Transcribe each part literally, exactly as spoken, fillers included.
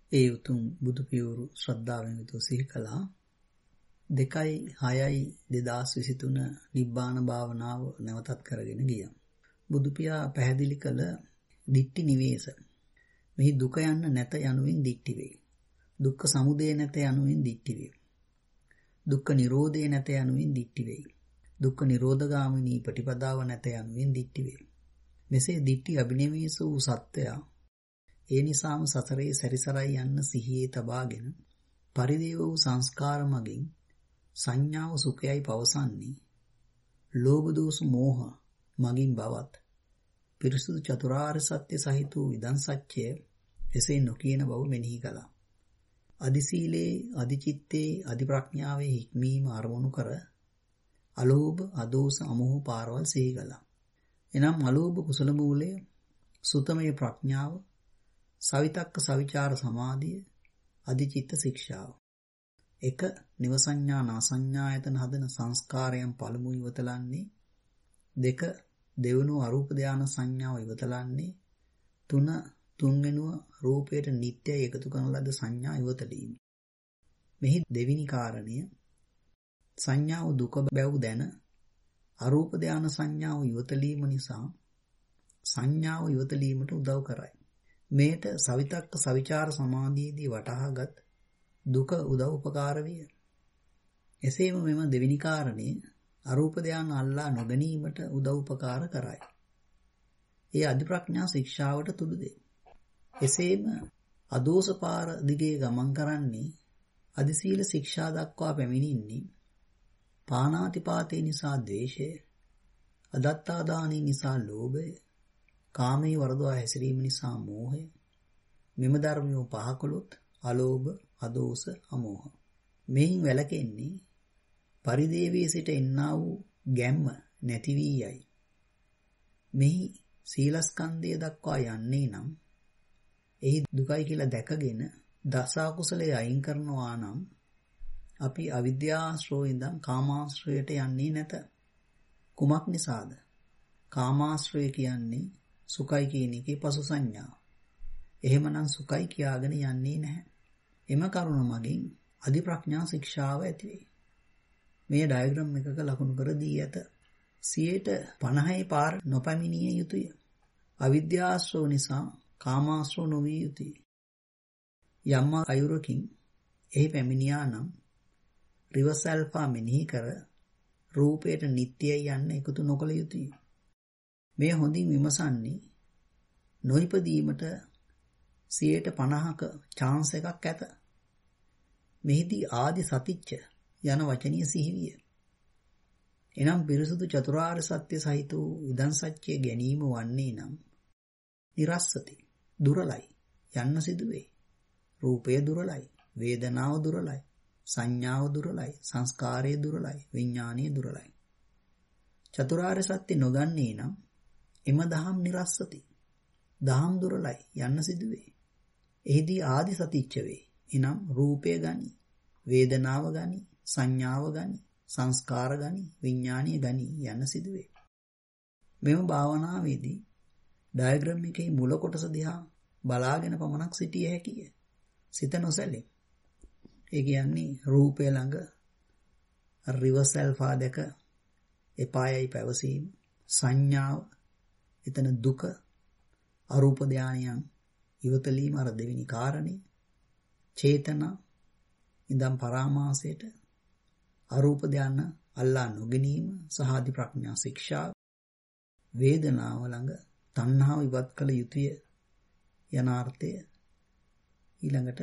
ඒ උතුම් බුදු පියවරු ශ්‍රද්ධාවෙන් යුතුව සිහි කළා. දෙකයි හයයි දෙදාස් විසිතුන නිබ්බාන භාවනාව නැවතත් කරගෙන ගියා. බුදු පියා පැහැදිලි කළ දිට්ඨි නිවේස. මෙහි දුක යන්න නැත යනුවෙන් දිට්ඨි වේ. දුක්ඛ සමුදය නැත යනුවෙන් දිට්ඨි වේ. දුක්ඛ නිරෝධය නැත යනුවෙන් දිට්ඨි වේ. දුක්ඛ නිරෝධගාමිනී ප්‍රතිපදාව නැත යනුවෙන් දිට්ඨි වේ. මෙසේ දිට්ඨි අභිනිවේෂ වූ සත්‍යය ඒ නිසාම සසරේ සැරිසරයි යන්න සිහියේ තබාගෙන පරිදේව වූ සංස්කාර මගින් සංඥාව සුඛයයි පවසන්නේ ලෝභ දෝෂ මෝහ මගින් බවත් පිරිසුදු චතුරාර්ය සත්‍ය සහිත වූ විදන් සත්‍යය එසේ නොකියන බව මෙනෙහි කළා. අදි සීලේ අදි චිත්තේ අදි ප්‍රඥාවේ හික්මීම අරමුණු කර අලෝභ අදෝස අමෝහ පාරවල් සිහි කළා. එනම් අලෝභ කුසල මූලය, සුතමේ ප්‍රඥාව, සවිතක්ක සවිචාර සමාධිය, අධිචිත්ත ශික්ෂාව. එක නිවසඤ්ඤා නාසඤ්ඤායතන හදන සංස්කාරයන් පළමු ඉවතලන්නේ. දෙක දෙවනුව අරූප ධාන සංඥාව ඉවතලන්නේ. තුන තුන්වෙනුව රූපයට නිට්ටයයි එකතු කරන ලද සංඥා ඉවතලීම. මෙහි දෙවිනි කාරණය සංඥාව දුක බැව් දැන අරූප ධාන සංඥාව ඉවතලීම නිසා සංඥාව ඉවතලීමට උදව් කරයි. මේට සවිතක්ක සවිචාර සමාධියේදී වටහාගත් දුක උදව් උපකාර විය. එසේම මෙම දෙවිනි කාරණේ අරූප ධාන අල්ලා නොගැනීමට උදව් උපකාර කරයි. ඒ අධි ප්‍රඥා ශික්ෂාවට තුඩු දෙයි. එසේම අදෝස පාර දිගේ ගමන් කරන්නේ අධි සීල ශික්ෂා දක්වා පැමිණින්නේ පානාතිපාතේ නිසා ද්වේෂය, අදත්තා දානී නිසා ලෝභය, කාමයේ වරදවා හැසිරීම නිසා මෝහය. මෙම ධර්මයෝ පහකොළොත් අලෝභ, අදෝස, අමෝහ. මෙයින් වැළකෙන්නේ පරිදේවයේ සිට එන්නා වූ ගැම්ම නැති වී යයි. මෙහි සීලස්කන්ධය දක්වා යන්නේ නම් එහි දුකයි කියලා දැකගෙන දස අකුසලයේ අයින් කරනවා නම් අපි අවිද්‍යාශ්‍රෝයෙන් ඉඳන් කාමාශ්‍රයයට යන්නේ නැත. කුමක් නිසාද? කාමාශ්‍රය කියන්නේ සුඛයි කියන එකේ පසු සංඥා. එහෙමනම් සුඛයි කියාගෙන යන්නේ නැහැ. එම කරුණ මගින් අධි ප්‍රඥා ශික්ෂාව ඇති වේ. මේ ඩයග්‍රෑම් එකක ලකුණු කර දී ඇත. සියයට පනහේ පාර නොපැමිණිය යුතුය. අවිද්‍යාශ්‍රව නිසා කාමාශ්‍රව නොවිය යුතුය. යම් අයුරකින් එහි පැමිණියා නම් රිවර්ස් ඇල්ෆා මෙනෙහි කර රූපයට නිට්ටයයි යන්න එකතු නොකළ යුතුය. මේ හොඳින් විමසන්නේ නොයිපදීමට සියයට පනහක chance එකක් ඇත. මෙහිදී ආදි සතිච්ච යන වචනීය සිහිවිය. එනම් පිරිසුදු චතුරාර්ය සත්‍ය සහිත වූ විදන් සත්‍ය ගැනීම වන්නේ නම් නිරස්සති දුරලයි යන්න සිදුවේ. රූපය දුරලයි, වේදනාව දුරලයි, සංඥාව දුරලයි, සංස්කාරය දුරලයි, විඥානය දුරලයි. චතුරාර්ය සත්‍ය නොගන්නේ නම් එම දහම් නිරස්සති. දහම් දුරලයි යන්න සිදුවේ. එහිදී ආදි සතිච්ච වේ. එනම් රූපය ගනි, වේදනාව ගනි, සංඥාව ගනි, සංස්කාර ගනි, විඥානීය ගනි යන්න සිදුවේ. මෙම භාවනාවේදී ඩයග්‍රෑම් එකේ මුල කොටස දිහා බලාගෙන පමණක් සිටිය හැකිය. සිත නොසැලෙයි. ඒ කියන්නේ රූපය ළඟ රිවර්ස් ඇල්ෆා දෙක එපායයි පැවසීම, සංඥාව, එතන දුක, අරූප ධානයන් ඉවතලීම අර දෙවෙනි කාරණේ, චේතනා ඉඳන් පරාමාසයට අරූප ධාන අල්ලා නොගැනීම සහාදි ප්‍රඥා ශික්ෂා, වේදනාව ළඟ තණ්හාව ඉවත් කළ යුතුය යනාර්ථය, ඊළඟට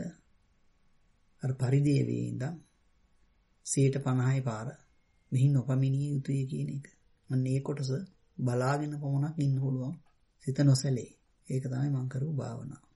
අර පරිදේවේ ඉඳන් සියයට පනහේ පාර මෙහි නොපමිණිය යුතුය කියන එක. අන්න ඒ කොටස බලාගෙන පමණක් ඉන්න පුළුවන්. සිත නොසැලේ. ඒක තමයි මම කරු භාවනාව.